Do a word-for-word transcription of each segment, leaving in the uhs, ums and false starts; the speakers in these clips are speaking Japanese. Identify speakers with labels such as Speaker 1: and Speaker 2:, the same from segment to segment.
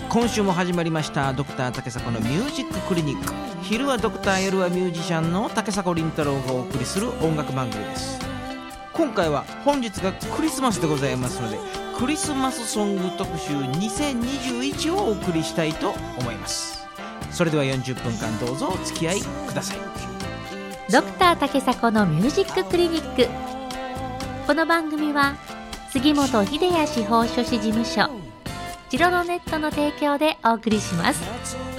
Speaker 1: 今週も始まりましたドクター竹迫のミュージッククリニック。昼はドクター、夜はミュージシャンの竹迫倫太郎がお送りする音楽番組です。今回は本日がクリスマスでございますので、クリスマスソング特集にせんにじゅういちをお送りしたいと思います。それではよんじゅっぷんかんどうぞお付き合いください。
Speaker 2: ドクター竹迫のミュージッククリニック。この番組は杉本秀哉司法書士事務所チロノネットの提供でお送りします。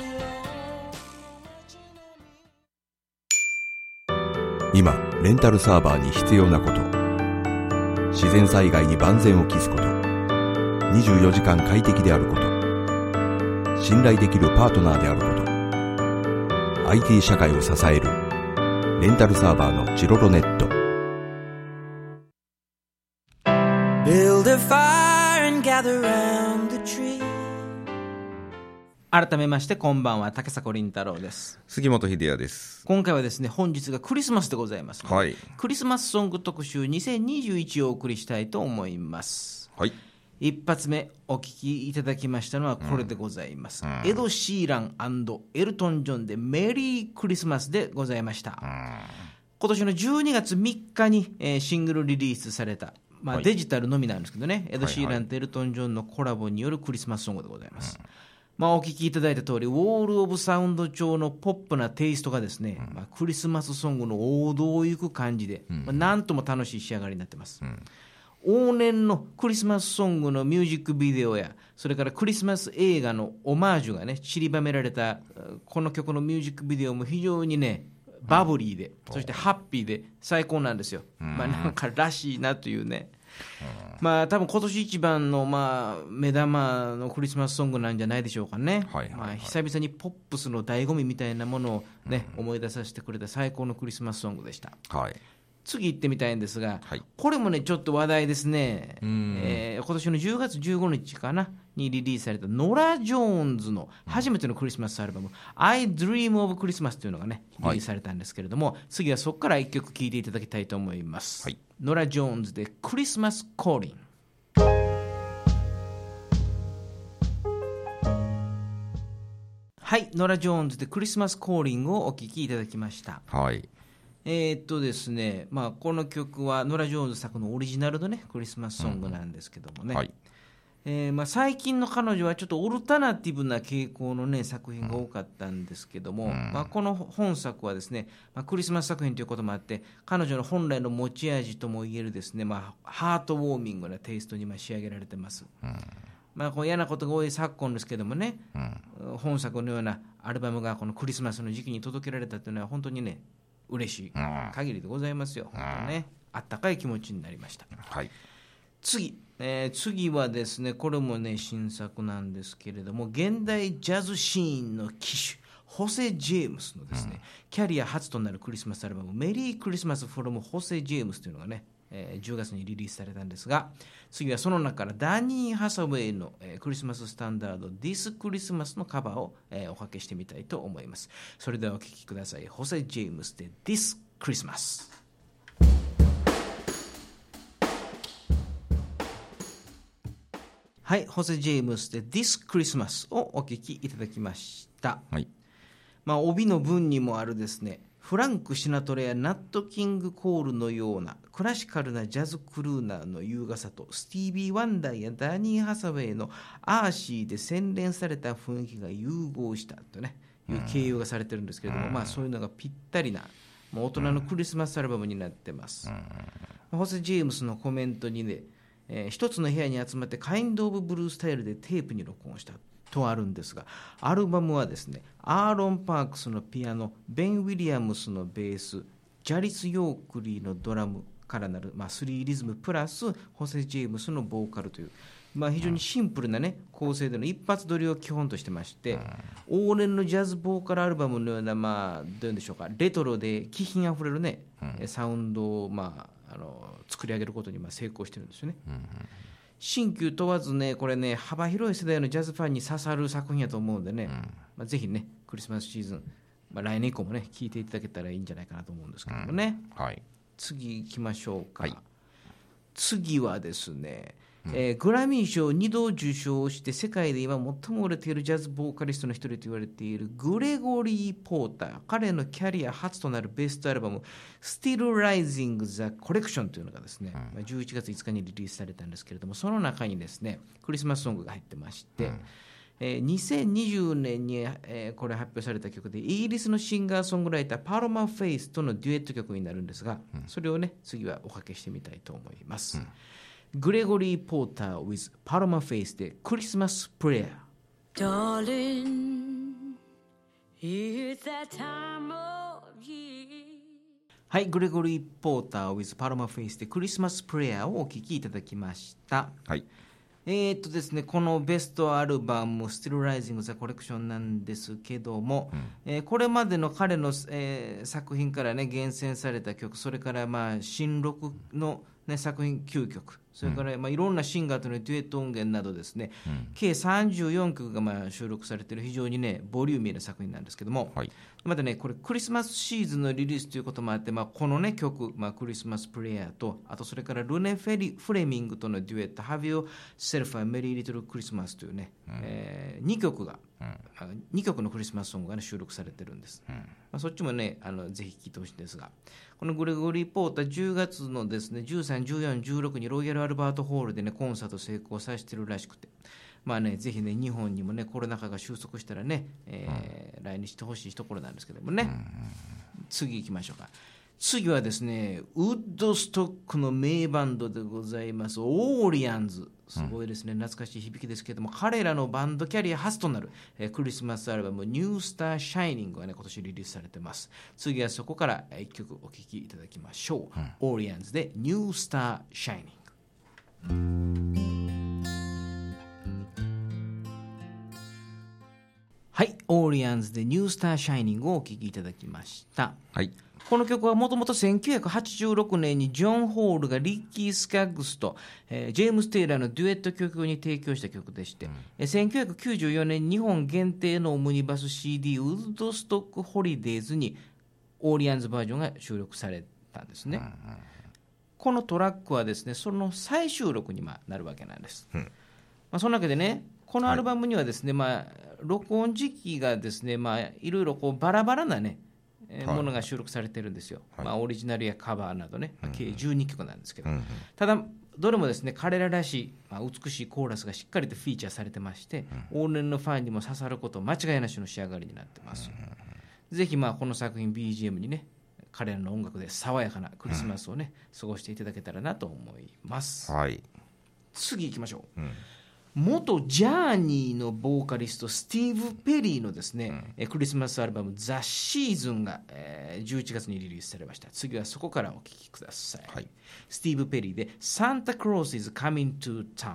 Speaker 3: 今レンタルサーバーに必要なこと、自然災害に万全を期すこと、にじゅうよじかん快適であること、信頼できるパートナーであること、 アイティー 社会を支えるレンタルサーバーのチロロネット。
Speaker 1: Build a fire and gather round the tree。 改めましてこんばんは、竹迫倫太郎です。
Speaker 4: 杉本秀哉です。
Speaker 1: 今回はですね、本日がクリスマスでございます、
Speaker 4: はい、
Speaker 1: クリスマスソング特集にせんにじゅういちをお送りしたいと思います。
Speaker 4: はい、
Speaker 1: 一発目お聴きいただきましたのはこれでございます、うん、エド・シーラン&エルトン・ジョンでメリークリスマスでございました、うん、今年のじゅうにがつみっかに、えー、シングルリリースされた、まあはい、デジタルのみなんですけどね、エド・シーランとエルトン・ジョンのコラボによるクリスマスソングでございます、うん、まあ、お聴きいただいた通り、ウォール・オブ・サウンド調のポップなテイストがですね、うん、まあ、クリスマスソングの王道を行く感じで、うん、まあ、なんとも楽しい仕上がりになってます、うん、往年のクリスマスソングのミュージックビデオや、それからクリスマス映画のオマージュがね散りばめられたこの曲のミュージックビデオも非常にねバブリーで、そしてハッピーで最高なんですよ、まあ、なんからしいなというね、まあ多分今年一番のまあ目玉のクリスマスソングなんじゃないでしょうかね、はいはいはい、まあ、久々にポップスの醍醐味みたいなものをね、思い出させてくれた最高のクリスマスソングでした、はい。次行ってみたいんですが、はい、これもねちょっと話題ですね、えー、今年のじゅうがつじゅうごにちかなにリリースされたノラ・ジョーンズの初めてのクリスマスアルバム、うん、I Dream of Christmas というのがねリリースされたんですけれども、はい、次はそこからいっきょく聴いていただきたいと思います、はい、ノラ・ジョーンズでクリスマス・コーリン。はい、ノラ・ジョーンズでクリスマス・コーリングをお聴きいただきました。はい、えー、っとですね、まあ、この曲はノラ・ジョーンズ作のオリジナルの、ね、クリスマスソングなんですけどもね、うん、はい、えーまあ、最近の彼女はちょっとオルタナティブな傾向の、ね、作品が多かったんですけども、うん、まあ、この本作はですね、まあ、クリスマス作品ということもあって彼女の本来の持ち味ともいえるですね、まあ、ハートウォーミングなテイストに今仕上げられてます、うん、まあ、こう嫌なことが多い昨今ですけどもね、うん、本作のようなアルバムがこのクリスマスの時期に届けられたというのは本当にね嬉しい限りでございますよ、うん、本当ね、あったかい気持ちになりました、はい。次、えー、次はですね、これもね新作なんですけれども、現代ジャズシーンの旗手ホセ・ジェームスのですね、うん、キャリア初となるクリスマスアルバムメリークリスマスフロムホセ・ジェームスというのがね、えー、じゅうがつにリリースされたんですが、次はその中からダニー・ハサウェイの、えー、クリスマススタンダード This Christmas のカバーを、えー、おかけしてみたいと思います。それではお聴きください。ホセ・ジェームスで This Christmas。はい、ホセ・ジェームスで This Christmas をお聴きいただきました、はい。まあ、帯の文にもあるですね、フランク・シナトラやナット・キング・コールのようなクラシカルなジャズクルーナーの優雅さとスティービー・ワンダーやダニー・ハサウェイのアーシーで洗練された雰囲気が融合したとねいう形容がされてるんですけれども、まあ、そういうのがぴったりなもう大人のクリスマスアルバムになってます。ホセ・ジェームスのコメントにね、えー、一つの部屋に集まってカインド・オブ・ブルースタイルでテープに録音したとあるんですが、アルバムはですね、アーロン・パークスのピアノ、ベン・ウィリアムスのベース、ジャリス・ヨークリーのドラムからなる、まあ、スリーリズムプラスホセ・ジェームスのボーカルという、まあ、非常にシンプルな、ね、構成での一発撮りを基本としてまして、往年のジャズボーカルアルバムのような、まあ、どういうんでしょうか、レトロで気品あふれる、ね、サウンドを、まあ、あの作り上げることにまあ成功してるんですよね。新旧問わずね、これね、幅広い世代のジャズファンに刺さる作品やと思うんでね、うん、まあ、ぜひね、クリスマスシーズン、まあ、来年以降もね、聴いていただけたらいいんじゃないかなと思うんですけどもね、うん、はい、次行きましょうか、はい、次はですね、 うんえー、グラミー賞をにど受賞して世界で今最も売れているジャズボーカリストの一人と言われているグレゴリー・ポーター、彼のキャリア初となるベストアルバム Still Rising the Collection というのがですね、うん、じゅういちがついつかにリリースされたんですけれども、その中にですねクリスマスソングが入ってまして、うんえー、にせんにじゅうねんに、えー、これ発表された曲でイギリスのシンガーソングライターパロマ・フェイスとのデュエット曲になるんですが、うん、それをね次はおかけしてみたいと思います、うんグレゴリー・ポーター with パロマ・フェイスでクリスマス・プレア。Darling, it's that time of year. はい、グレゴリー・ポーター with パロマ・フェイスでクリスマス・プレアをお聴きいただきました。
Speaker 3: はい。
Speaker 1: えーっとですね、このベストアルバム Still Rising the Collection なんですけども、うんえー、これまでの彼の、えー、作品からね厳選された曲、それからまあ新録のね、作品きゅうきょく、それから、まあ、いろんなシンガーとのデュエット音源などですね、うん、計さんじゅうよんきょくがまあ収録されている非常にねボリューミーな作品なんですけども、はい、またねこれクリスマスシーズンのリリースということもあって、まあ、このね曲、まあ、クリスマスプレイヤーとあとそれからルネ・フェリフレミングとのデュエット Have Yourself a Merry Little Christmas というね、うんえー、にきょくが、うん、にきょくのクリスマスソングが、ね、収録されてるんです、うんまあ、そっちもねあのぜひ聴いてほしいんですが、このグレゴリー・ポーターじゅうがつのですねじゅうさん、じゅうよん、じゅうろくにロイヤルアルバートホールでねコンサート成功させてるらしくて、まあねぜひね日本にもねコロナ禍が収束したらね、えーうん、来日してほしいところなんですけどもね、うん、次行きましょうか。次はですねウッドストックの名バンドでございますオーリアンズ、すごいですね、うん、懐かしい響きですけども、彼らのバンドキャリア初となる、えー、クリスマスアルバムニュースターシャイニングがね今年リリースされてます。次はそこからいっきょくお聴きいただきましょう、うん、オーリアンズでニュースターシャイニング。はい、オーリアンズでニュースターシャイニングをお聴きいただきました。はい、この曲はもともとせんきゅうひゃくはちじゅうろくねんにジョン・ホールがリッキー・スカッグスと、えー、ジェームス・テイラーのデュエット曲に提供した曲でして、うん、せんきゅうひゃくきゅうじゅうよねん日本限定のオムニバス シーディー ウッドストック・ホリデーズにオーリアンズバージョンが収録されたんですね、うんうん、このトラックはですねその再収録になるわけなんです、うんまあ、そのわけでねこのアルバムにはですね、はいまあ、録音時期がですね、まあ、いろいろこうバラバラなねものが収録されてるんですよ、はいまあ、オリジナルやカバーなどね、まあ、計じゅうにきょくなんですけど、うんうん、ただどれもですね彼ららしい、まあ、美しいコーラスがしっかりとフィーチャーされてまして、うん、往年のファンにも刺さること間違いなしの仕上がりになってます、うんうん、ぜひまあこの作品 ビージーエム にね彼らの音楽で爽やかなクリスマスをね、うん、過ごしていただけたらなと思います、はい、次行きましょう、うん元ジャーニーのボーカリストスティーブ・ペリーのですね、うん、クリスマスアルバムザ・シーズンが、えー、じゅういちがつにリリースされました。次はそこからお聴きください、はい、スティーブ・ペリーで Santa Claus is Coming to Town。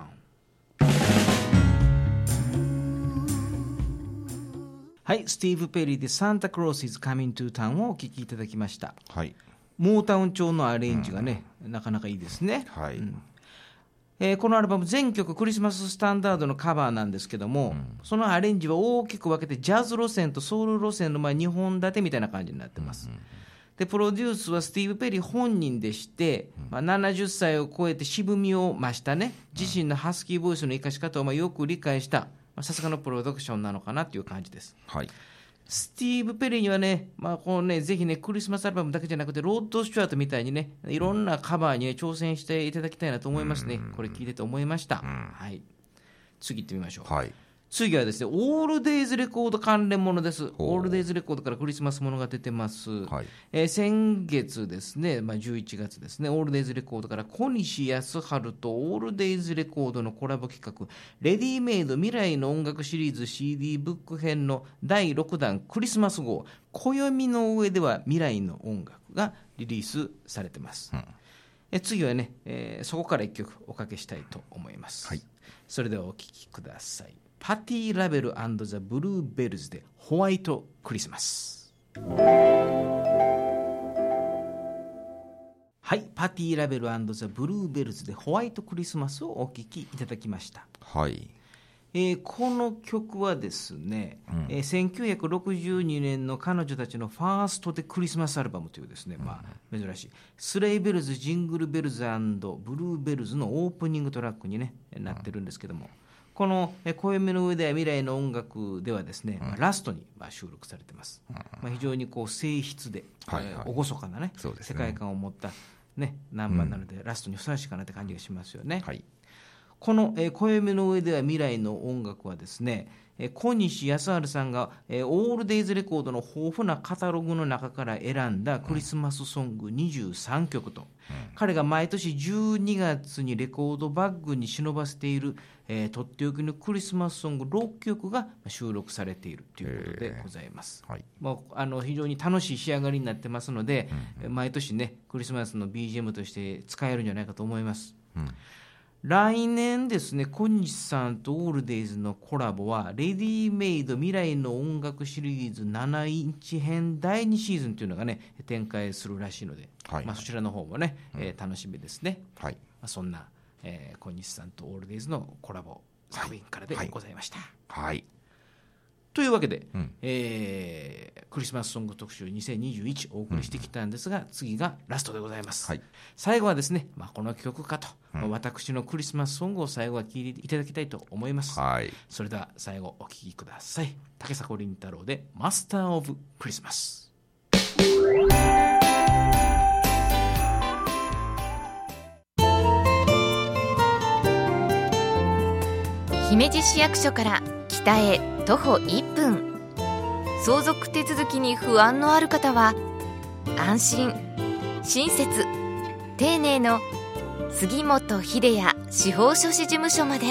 Speaker 1: はい、スティーブ・ペリーで Santa Claus is Coming to Town をお聴きいただきました、はい、モータウン調のアレンジがね、うん、なかなかいいですね、はいうんえー、このアルバム全曲クリスマススタンダードのカバーなんですけども、うん、そのアレンジは大きく分けてジャズ路線とソウル路線のまあにほん立てみたいな感じになってます、うんうん、でプロデュースはスティーブ・ペリー本人でして、うんまあ、ななじゅっさいを超えて渋みを増したね自身のハスキーボイスの生かし方をまあよく理解したさすがのプロダクションなのかなという感じです、はいスティーブ・ペリーにはね、まあこのね、ぜひね、クリスマスアルバムだけじゃなくて、ロード・スチュアートみたいにね、いろんなカバーに、ね、挑戦していただきたいなと思いますね。これ聞いてて思いました。はい。次行ってみましょう。はい。次はですね、オールデイズレコード関連ものです。オールデイズレコードからクリスマスものが出てます。はいえー、先月ですね、まあ、じゅういちがつですね、オールデイズレコードから小西康晴とオールデイズレコードのコラボ企画、レディメイド未来の音楽シリーズ シーディー ブック編のだいろくだんクリスマス号、暦の上では未来の音楽がリリースされてます。うん、え次はね、えー、そこからいっきょくおかけしたいと思います。はい、それではお聴きください。パティ・ラベル&ザ・ブルーベルズでホワイトクリスマス。はい、パティ・ラベル&ザ・ブルーベルズでホワイトクリスマスをお聴きいただきました。はい、 えー、この曲はですね、うんえー、せんきゅうひゃくろくじゅうにねんの彼女たちのファーストでクリスマスアルバムというですね、まあ、珍しいスレイベルズ、ジングルベルズ&ブルーベルズのオープニングトラックに、ね、なってるんですけども、この「暦の上では未来の音楽」ではですね、まあ、ラストにまあ収録されてます、まあ、非常にこう静筆で、はいはいえー、厳かな、ねね、世界観を持った、ね、ナンバーなので、うん、ラストにふさわしいかなって感じがしますよね、はいこの、えー、暦の上では未来の音楽はですね、えー、小西康晴さんが、えー、オールデイズレコードの豊富なカタログの中から選んだクリスマスソングにじゅうさんきょくと、うん、彼が毎年じゅうにがつにレコードバッグに忍ばせている、えー、とっておきのクリスマスソングろっきょくが収録されているということでございます、はいまあ、あの非常に楽しい仕上がりになってますので、うんうん、毎年ねクリスマスの ビージーエム として使えるんじゃないかと思います、うん来年ですね、小西さんとオールデイズのコラボはレディメイド未来の音楽シリーズななインチ編だいにシーズンというのがね展開するらしいので、はいまあ、そちらの方もね、うんえー、楽しみですね、はいまあ、そんな、えー、小西さんとオールデイズのコラボ作品からでございました、はいはい、というわけで、うんえー、クリスマスソング特集にせんにじゅういちお送りしてきたんですが、うん、次がラストでございます、はい、最後はですね、まあ、この曲かと、うんまあ、私のクリスマスソングを最後は聴いていただきたいと思います、はい、それでは最後お聴きください。竹迫倫太郎でマスターオブクリスマス。
Speaker 4: 姫路市役所から北へ徒歩いっぷん、相続手続きに不安のある方は安心親切丁寧の杉本秀哉司法書士事務所まで。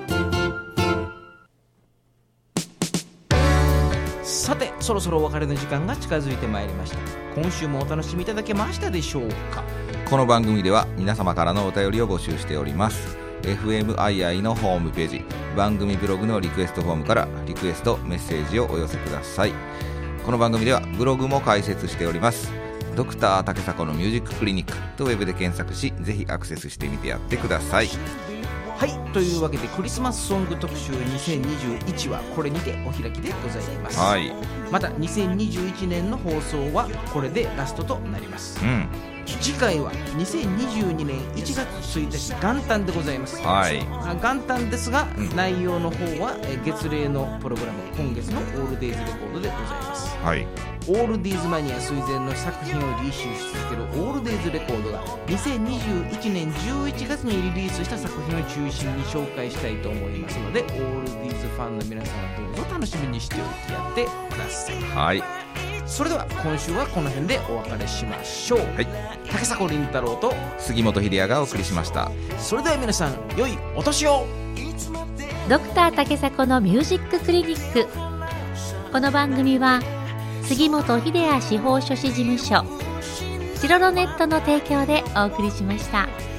Speaker 1: さてそろそろお別れの時間が近づいてまいりました。今週もお楽しみいただけましたでしょうか。
Speaker 5: この番組では皆様からのお便りを募集しております。 エフエムアイアイ のホームページ番組ブログのリクエストフォームからリクエストメッセージをお寄せください。この番組ではブログも開設しております。ドクター竹迫のミュージッククリニックとウェブで検索し、ぜひアクセスしてみてやってください。
Speaker 1: はい、というわけでクリスマスソング特集にせんにじゅういちはこれにてお開きでございます、はい、またにせんにじゅういちねんの放送はこれでラストとなります、うん、次回はにせんにじゅうにねんいちがつついたち元旦でございます、はい、元旦ですが、うん、内容の方は月例のプログラム今月のオールデイズレコードでございます、はい、オールディーズマニア垂涎の作品をリシューし続けるオールデイズレコードがにせんにじゅういちねんじゅういちがつにリリースした作品を中心に紹介したいと思いますので、オールディーズファンの皆さんはどうぞ楽しみにしておいてやってください。はい、それでは今週はこの辺でお別れしましょう、はい、竹迫倫太郎と
Speaker 5: 杉本秀哉がお送りしました。
Speaker 1: それでは皆さん良いお年を。
Speaker 2: ドクター竹迫のミュージッククリニック。この番組は杉本秀哉司法書士事務所チロロネットの提供でお送りしました。